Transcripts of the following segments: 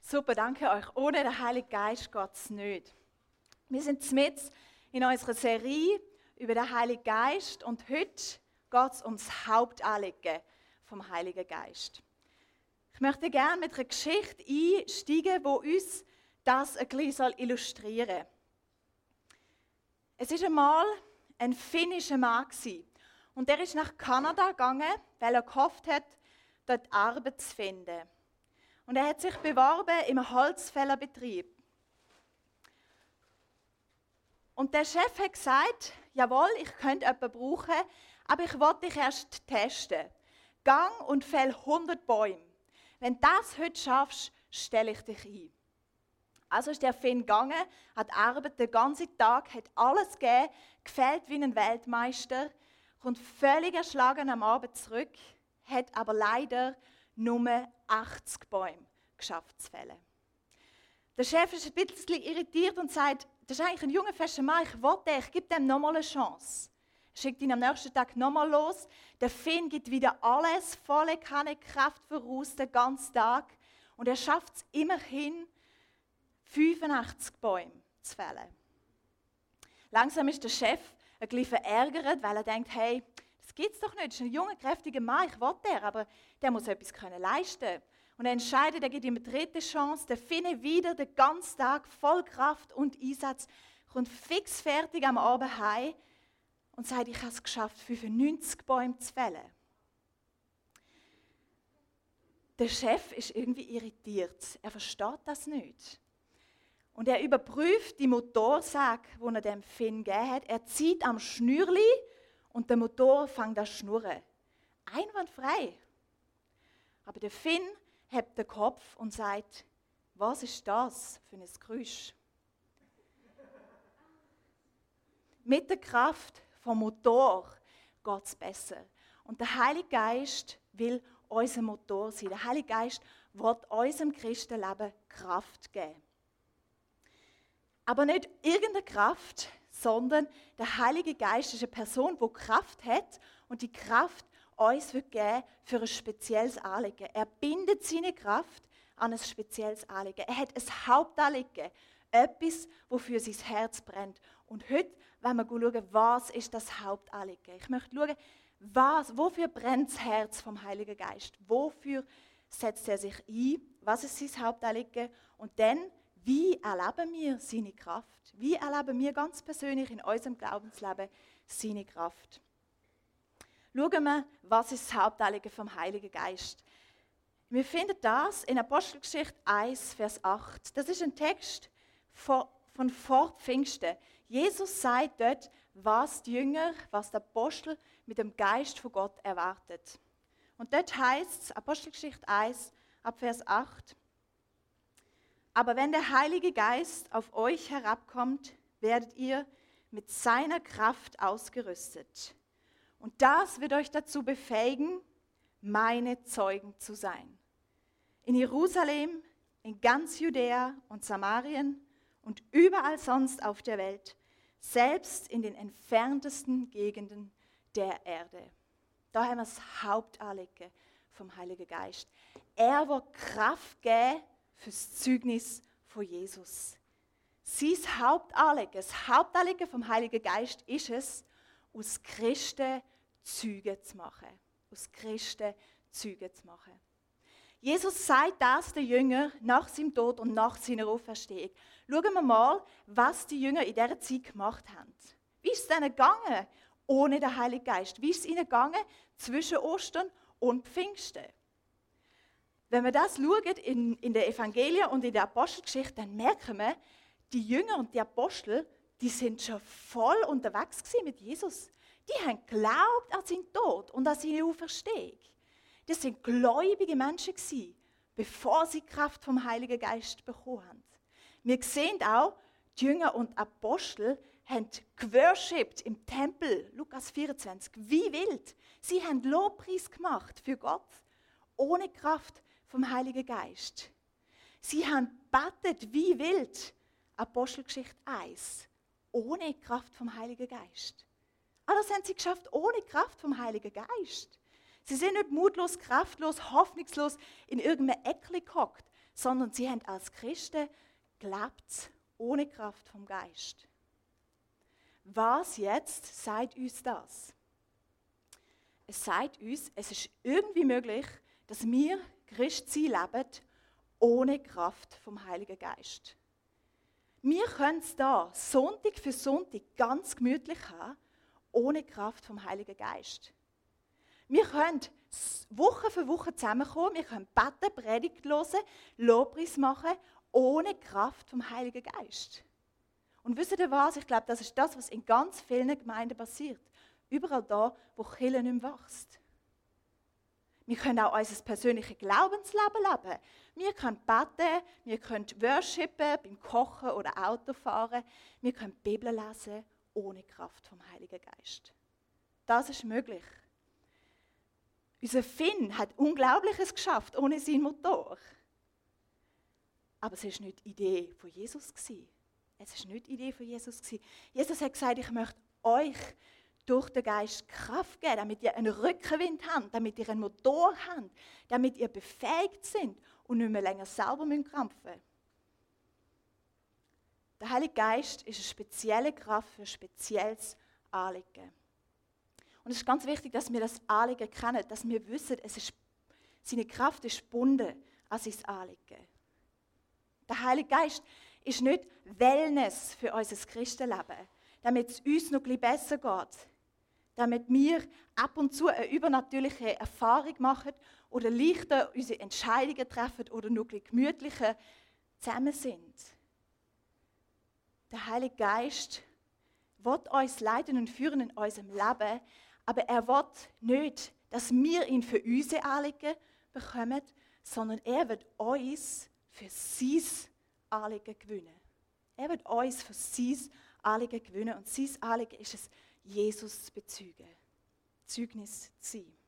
Super, danke euch. Ohne den Heiligen Geist geht es nicht. Wir sind mitten in unserer Serie über den Heiligen Geist und heute geht es um das Hauptanliegen vom Heiligen Geist. Ich möchte gerne mit einer Geschichte einsteigen, die uns das ein bisschen illustrieren soll. Es war einmal ein finnischer Mann und der ist nach Kanada gegangen, weil er gehofft hat, dort Arbeit zu finden. Und er hat sich beworben im Holzfällerbetrieb. Und der Chef hat gesagt, jawohl, ich könnte jemanden brauchen, aber ich wollte dich erst testen. Gang und fäll 100 Bäume. Wenn du das heute schaffst, stelle ich dich ein. Also ist der Finn gegangen, hat gearbeitet den ganzen Tag, hat alles gegeben, gefällt wie ein Weltmeister, kommt völlig erschlagen am Abend zurück, hat aber leider nur 80 Bäume geschafft zu fällen. Der Chef ist ein bisschen irritiert und sagt, das ist eigentlich ein junger, fescher Mann, ich gebe dem nochmal eine Chance. Er schickt ihn am nächsten Tag nochmal los. Der Finn gibt wieder alles, volle Kanne Kraft voraus, den ganzen Tag. Und er schafft es immerhin, 85 Bäume zu fällen. Langsam ist der Chef ein bisschen verärgert, weil er denkt, hey, das gibt's doch nicht, das ist ein junger, kräftiger Mann, ich will den, aber der muss etwas leisten können. Und er entscheidet, er gibt ihm eine dritte Chance, der Finne wieder den ganzen Tag voll Kraft und Einsatz, kommt fix fertig am Abend heim und sagt, ich habe es geschafft, 95 Bäume zu fällen. Der Chef ist irgendwie irritiert, er versteht das nicht. Und er überprüft die Motorsäge, die er dem Finn gegeben hat. Er zieht am Schnürli und der Motor fängt an zu schnurren. Einwandfrei. Aber der Finn hebt den Kopf und sagt, was ist das für ein Geräusch? Mit der Kraft vom Motor geht es besser. Und der Heilige Geist will unser Motor sein. Der Heilige Geist will unserem Christenleben Kraft geben. Aber nicht irgendeine Kraft, sondern der Heilige Geist ist eine Person, die Kraft hat und die Kraft uns wird geben für ein spezielles Anliegen. Er bindet seine Kraft an ein spezielles Anliegen. Er hat ein Hauptanliegen, etwas, wofür sein Herz brennt. Und heute wollen wir schauen, was ist das Hauptanliegen. Ich möchte schauen, wofür brennt das Herz vom Heiligen Geist? Wofür setzt er sich ein? Was ist sein Hauptanliegen? Und dann, wie erleben wir seine Kraft? Wie erleben wir ganz persönlich in unserem Glaubensleben seine Kraft? Schauen wir, was ist das Hauptanliegen vom Heiligen Geist? Wir finden das in Apostelgeschichte 1, Vers 8. Das ist ein Text von vor Pfingsten. Jesus sagt dort, was die Jünger, was der Apostel mit dem Geist von Gott erwartet. Und dort heißt es, Apostelgeschichte 1, ab Vers 8, aber wenn der Heilige Geist auf euch herabkommt, werdet ihr mit seiner Kraft ausgerüstet. Und das wird euch dazu befähigen, meine Zeugen zu sein. In Jerusalem, in ganz Judäa und Samarien und überall sonst auf der Welt, selbst in den entferntesten Gegenden der Erde. Da haben wir das Hauptanliegen vom Heiligen Geist. Er will Kraft geben fürs Zeugnis von Jesus. Sein Hauptanliegen, das Hauptanliegen vom Heiligen Geist ist es, aus Christen Zeugen zu machen. Aus Christen Zeugen zu machen. Jesus sagt das den Jüngern nach seinem Tod und nach seiner Auferstehung. Schauen wir mal, was die Jünger in dieser Zeit gemacht haben. Wie ist es ihnen gegangen ohne den Heiligen Geist? Wie ist es ihnen gegangen zwischen Ostern und Pfingsten? Wenn wir das schauen in den Evangelien und in der Apostelgeschichte, dann merken wir, die Jünger und die Apostel, die sind schon voll unterwegs mit Jesus. Die haben geglaubt an seinen Tod und an seine Auferstehung. Das sind gläubige Menschen gewesen, bevor sie die Kraft vom Heiligen Geist bekommen haben. Wir sehen auch, die Jünger und Apostel haben geworshipped im Tempel, Lukas 24, wie wild. Sie haben Lobpreis gemacht für Gott, ohne Kraft vom Heiligen Geist. Sie haben gebetet wie wild, Apostelgeschichte 1, ohne Kraft vom Heiligen Geist. Aber das haben sie geschafft ohne Kraft vom Heiligen Geist. Sie sind nicht mutlos, kraftlos, hoffnungslos in irgendeinem Eckli gehockt, sondern sie haben als Christen gelebt ohne Kraft vom Geist. Was jetzt sagt uns das? Es sagt uns, es ist irgendwie möglich, dass wir Christsein leben ohne Kraft vom Heiligen Geist. Wir können es da Sonntag für Sonntag ganz gemütlich haben, ohne Kraft vom Heiligen Geist. Wir können Woche für Woche zusammenkommen, wir können beten, Predigt hören, Lobpreis machen, ohne Kraft vom Heiligen Geist. Und wisst ihr was? Ich glaube, das ist das, was in ganz vielen Gemeinden passiert. Überall da, wo die Kirche nicht mehr wächst. Wir können auch unser persönliches Glaubensleben leben. Wir können beten, wir können worshipen, beim Kochen oder Autofahren. Wir können die Bibel lesen, ohne Kraft vom Heiligen Geist. Das ist möglich. Unser Finn hat Unglaubliches geschafft, ohne seinen Motor. Aber es war nicht die Idee von Jesus. Es war nicht die Idee von Jesus. Jesus hat gesagt, ich möchte euch durch den Geist Kraft geben, damit ihr einen Rückenwind habt, damit ihr einen Motor habt, damit ihr befähigt seid und nicht mehr länger selber krampfen müsst. Der Heilige Geist ist eine spezielle Kraft für ein spezielles Anliegen. Und es ist ganz wichtig, dass wir das Anliegen kennen, dass wir wissen, seine Kraft ist gebunden an sein Anliegen. Der Heilige Geist ist nicht Wellness für unser Christenleben, damit es uns noch ein bisschen besser geht, damit wir ab und zu eine übernatürliche Erfahrung machen oder leichter unsere Entscheidungen treffen oder noch ein bisschen gemütlicher zusammen sind. Der Heilige Geist will uns leiten und führen in unserem Leben, aber er will nicht, dass wir ihn für unsere Anliegen bekommen, sondern er wird uns für sein Anliegen gewinnen. Er wird uns für sein Anliegen gewinnen und sein Anliegen ist es, Jesus zu bezeugen, Zeugnis zu sein.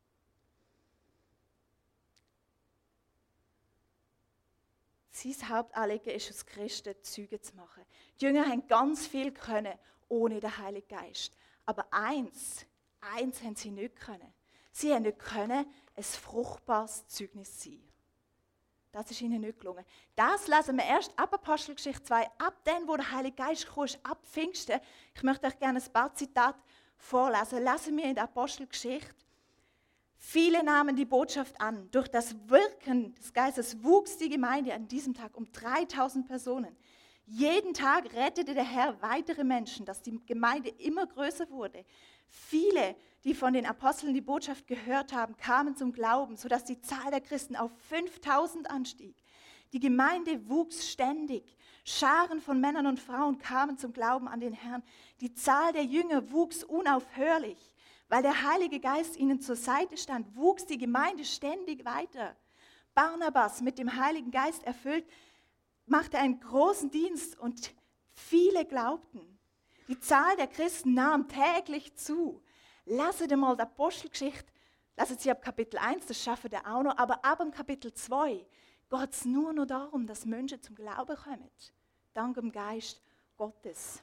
Sein Hauptanliegen ist es, Christen Zeugen zu machen. Die Jünger haben ganz viel können ohne den Heiligen Geist. Aber eins haben sie nicht können. Sie haben nicht können, ein fruchtbares Zeugnis sein. Das ist ihnen nicht gelungen. Das lesen wir erst ab Apostelgeschichte 2, ab dem, wo der Heilige Geist kam, ab Pfingsten. Ich möchte euch gerne ein paar Zitate vorlesen. Lesen wir in der Apostelgeschichte. Viele nahmen die Botschaft an. Durch das Wirken des Geistes wuchs die Gemeinde an diesem Tag um 3000 Personen. Jeden Tag rettete der Herr weitere Menschen, dass die Gemeinde immer größer wurde. Viele, die von den Aposteln die Botschaft gehört haben, kamen zum Glauben, sodass die Zahl der Christen auf 5000 anstieg. Die Gemeinde wuchs ständig. Scharen von Männern und Frauen kamen zum Glauben an den Herrn. Die Zahl der Jünger wuchs unaufhörlich. Weil der Heilige Geist ihnen zur Seite stand, wuchs die Gemeinde ständig weiter. Barnabas, mit dem Heiligen Geist erfüllt, machte einen großen Dienst und viele glaubten. Die Zahl der Christen nahm täglich zu. Lasst mal die Apostelgeschichte, lasst sie ab Kapitel 1, das schaffen wir auch noch, aber ab dem Kapitel 2 geht es nur noch darum, dass Menschen zum Glauben kommen. Dank dem Geist Gottes.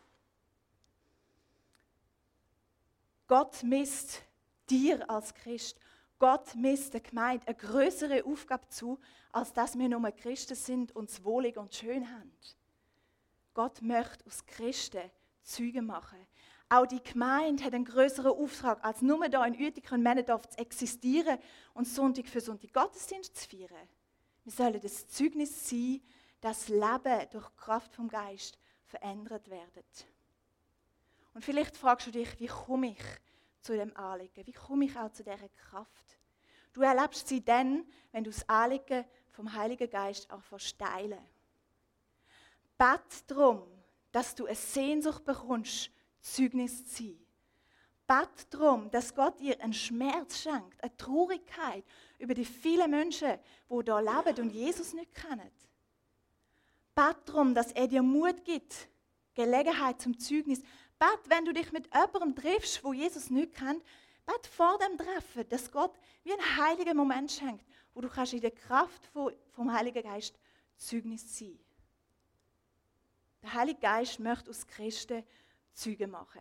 Gott misst dir als Christ, Gott misst der Gemeinde eine größere Aufgabe zu, als dass wir nur Christen sind und es wohlig und schön haben. Gott möchte aus Christen Zeugen machen. Auch die Gemeinde hat einen größeren Auftrag, als nur hier in Uetikon und Männendorf zu existieren und Sonntag für Sonntag Gottesdienst zu feiern. Wir sollen das Zeugnis sein, dass Leben durch Kraft vom Geist verändert wird. Und vielleicht fragst du dich, wie komme ich zu dem Anliegen? Wie komme ich auch zu dieser Kraft? Du erlebst sie dann, wenn du das Anliegen vom Heiligen Geist auch versteilen. Bet darum, dass du eine Sehnsucht bekommst, Zeugnis zu sein. Bet darum, dass Gott dir einen Schmerz schenkt, eine Traurigkeit über die vielen Menschen, die hier leben und Jesus nicht kennen. Bet darum, dass er dir Mut gibt, Gelegenheit zum Zeugnis. Bet, wenn du dich mit jemandem triffst, wo Jesus nicht kennt, bet vor dem Treffen, dass Gott wie einen heiligen Moment schenkt, wo du kannst in der Kraft vom Heiligen Geist Zeugnis sein. Der Heilige Geist möchte aus Christen Zeugen machen.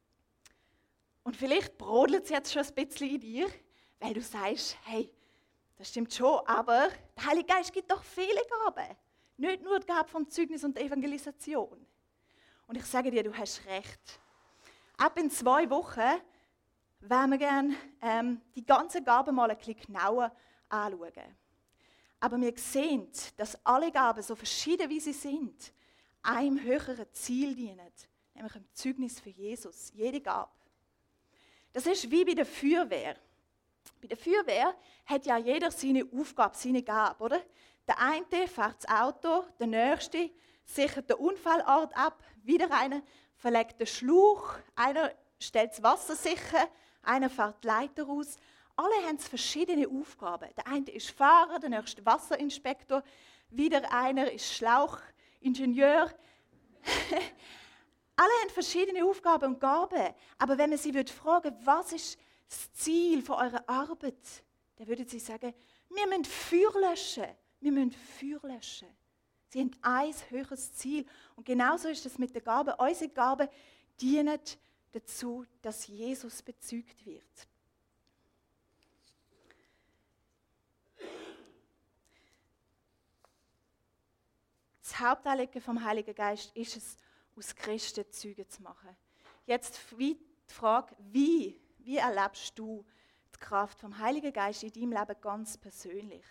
Und vielleicht brodelt es jetzt schon ein bisschen in dir, weil du sagst, hey, Das stimmt schon, aber der Heilige Geist gibt doch viele Gaben. Nicht nur die Gabe vom Zeugnis und der Evangelisation. Und ich sage dir, du hast recht. Ab in 2 Wochen wollen wir gerne die ganzen Gaben mal ein bisschen genauer anschauen. Aber wir sehen, dass alle Gaben, so verschieden wie sie sind, einem höheren Ziel dienen, nämlich dem Zeugnis für Jesus. Jede Gabe. Das ist wie bei der Feuerwehr. Bei der Feuerwehr hat ja jeder seine Aufgabe, seine Gabe, oder? Der eine fährt das Auto, der nächste sichert den Unfallort ab, wieder einer verlegt den Schlauch, einer stellt das Wasser sicher, einer fährt die Leiter aus. Alle haben verschiedene Aufgaben. Der eine ist Fahrer, der nächste Wasserinspektor, wieder einer ist Schlauchingenieur. Alle haben verschiedene Aufgaben und Gaben. Aber wenn man sie fragen, was ist das Ziel von eurer Arbeit, dann würden sie sagen, wir müssen Feuer löschen. Wir müssen Feuer löschen. Sie haben ein höheres Ziel. Und genauso ist es mit den Gaben. Unsere Gaben dienen dazu, dass Jesus bezeugt wird. Das Hauptanliegen vom Heiligen Geist ist es, aus Christen Zeugen zu machen. Jetzt die Frage, wie erlebst du die Kraft vom Heiligen Geist in deinem Leben ganz persönlich?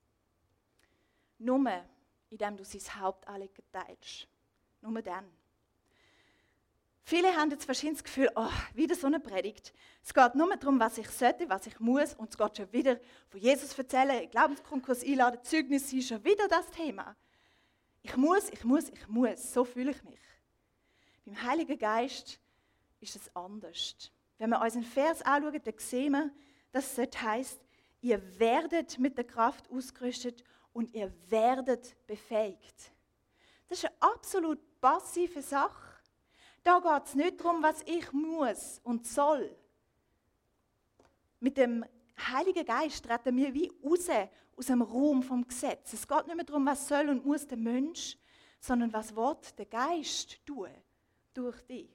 Nur, indem du sein Hauptanliegen teilst. Nur dann. Viele haben jetzt wahrscheinlich das Gefühl, wieder so eine Predigt. Es geht nur darum, was ich sollte, was ich muss, und es geht schon wieder von Jesus erzählen, Glaubenskonkurs einladen, Zeugnis ist schon wieder das Thema. Ich muss. So fühle ich mich. Beim Heiligen Geist ist es anders. Wenn wir uns einen Vers anschauen, dann sehen wir, dass es heisst, ihr werdet mit der Kraft ausgerüstet und ihr werdet befähigt. Das ist eine absolut passive Sache. Da geht es nicht darum, was ich muss und soll. Mit dem Heiligen Geist treten wir wie raus aus dem Raum vom Gesetz. Es geht nicht mehr darum, was soll und muss der Mensch, sondern was will der Geist tun durch dich.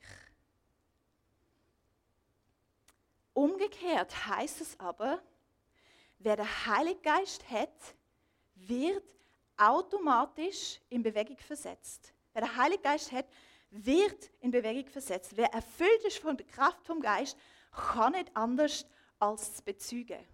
Umgekehrt heißt es aber, wer den Heiligen Geist hat, wird automatisch in Bewegung versetzt. Wer den Heiligen Geist hat, wird in Bewegung versetzt. Wer erfüllt ist von der Kraft vom Geist, kann nicht anders als zu bezeugen.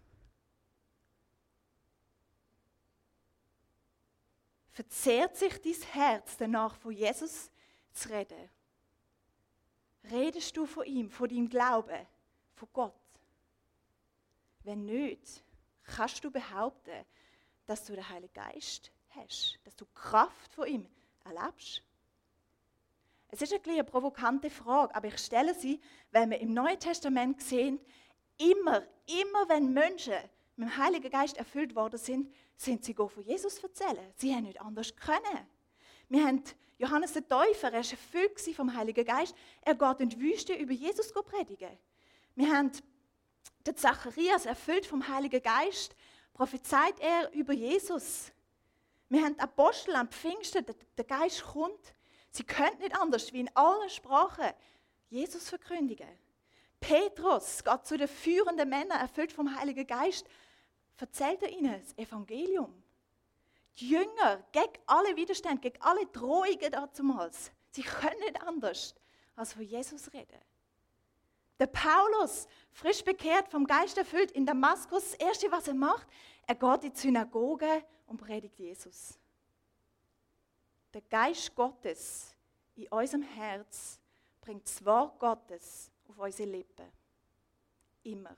Verzehrt sich dein Herz danach, von Jesus zu reden? Redest du von ihm, von deinem Glauben, von Gott? Wenn nicht, kannst du behaupten, dass du den Heiligen Geist hast, dass du die Kraft von ihm erlebst? Es ist eine provokante Frage, aber ich stelle sie, weil wir im Neuen Testament sehen, immer wenn Menschen mit dem Heiligen Geist erfüllt worden sind sie von Jesus erzählen. Sie haben nicht anders können. Wir haben Johannes der Täufer, er war erfüllt vom Heiligen Geist. Er geht in die Wüste über Jesus predigen. Wir haben den Zacharias, erfüllt vom Heiligen Geist, prophezeit er über Jesus. Wir haben die Apostel am Pfingsten, der Geist kommt. Sie können nicht anders, wie in allen Sprachen Jesus verkündigen. Petrus geht zu den führenden Männern, erfüllt vom Heiligen Geist, erzählt er ihnen das Evangelium. Die Jünger, gegen alle Widerstände, gegen alle Drohungen damals, sie können nicht anders, als von Jesus reden. Der Paulus, frisch bekehrt, vom Geist erfüllt, in Damaskus, das Erste, was er macht, er geht in die Synagoge und predigt Jesus. Der Geist Gottes in unserem Herz bringt das Wort Gottes auf unsere Lippen. Immer.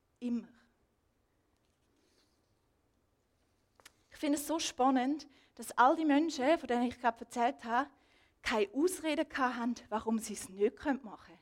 Ich finde es so spannend, dass all die Menschen, von denen ich gerade erzählt habe, keine Ausrede hatten, warum sie es nicht machen können.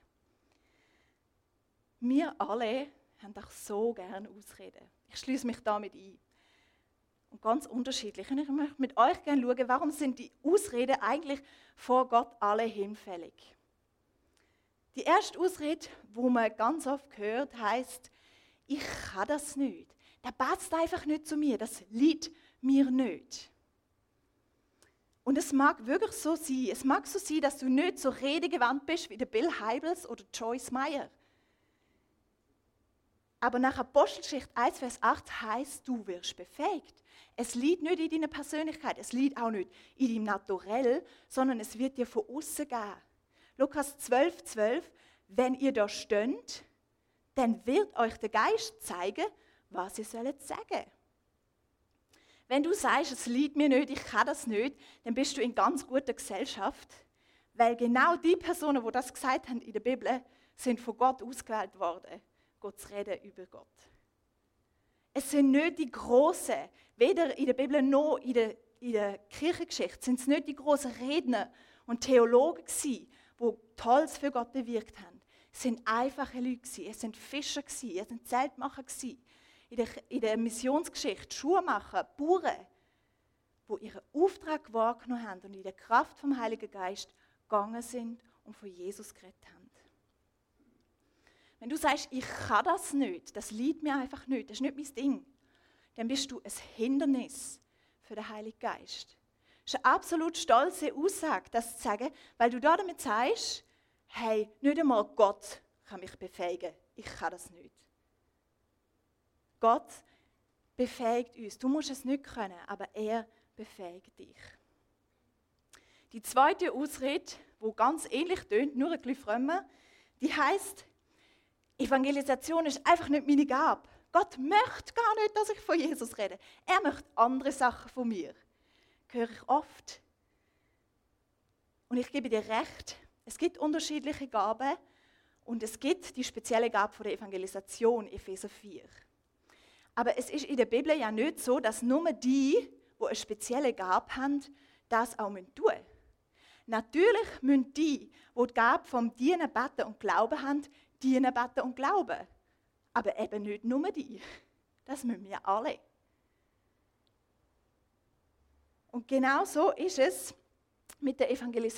Wir alle haben doch so gerne Ausreden. Ich schließe mich damit ein. Und ganz unterschiedlich. Und ich möchte mit euch gerne schauen, warum sind die Ausreden eigentlich vor Gott alle hinfällig? Die erste Ausrede, die man ganz oft hört, heisst, ich kann das nicht. Das passt einfach nicht zu mir. Das liegt mir nicht. Und es mag wirklich so sein. Es mag so sein, dass du nicht so redegewandt bist wie der Bill Hybels oder Joyce Meyer. Aber nach Apostelgeschichte 1, Vers 8 heisst, du wirst befähigt. Es liegt nicht in deiner Persönlichkeit, es liegt auch nicht in deinem Naturell, sondern es wird dir von außen geben. Lukas 12, 12, wenn ihr da steht, dann wird euch der Geist zeigen, was ihr sollt sagen. Wenn du sagst, es liegt mir nicht, ich kann das nicht, dann bist du in ganz guter Gesellschaft, weil genau die Personen, die das gesagt haben in der Bibel, sind von Gott ausgewählt worden, Gott zu reden über Gott. Es sind nicht die Großen, weder in der Bibel noch in der Kirchengeschichte, sind es nicht die großen Redner und Theologen gewesen, die Tolles für Gott bewirkt haben. Es sind einfache Leute gewesen, es sind Fischer gewesen, es sind Zeltmacher gewesen. In der Missionsgeschichte Schuhmacher, Bauern, die ihren Auftrag wahrgenommen haben und in der Kraft vom Heiligen Geist gegangen sind und von Jesus geredet haben. Wenn du sagst, ich kann das nicht, das liegt mir einfach nicht, das ist nicht mein Ding, dann bist du ein Hindernis für den Heiligen Geist. Das ist eine absolut stolze Aussage, das zu sagen, weil du damit sagst, hey, nicht einmal Gott kann mich befähigen, ich kann das nicht. Gott befähigt uns. Du musst es nicht können, aber er befähigt dich. Die zweite Ausrede, die ganz ähnlich tönt, nur ein bisschen frömmer, die heisst, Evangelisation ist einfach nicht meine Gabe. Gott möchte gar nicht, dass ich von Jesus rede. Er möchte andere Sachen von mir. Das höre ich oft. Und ich gebe dir recht, es gibt unterschiedliche Gaben und es gibt die spezielle Gabe der Evangelisation, Epheser 4. Aber es ist in der Bibel ja nicht so, dass nur die eine spezielle Gabe haben, das auch tun müssen. Natürlich müssen die Gabe vom Dienen, Beten und Glauben haben, dienen, beten und glauben. Aber eben nicht nur die. Das müssen wir alle. Und genau so ist es mit der Evangelisation.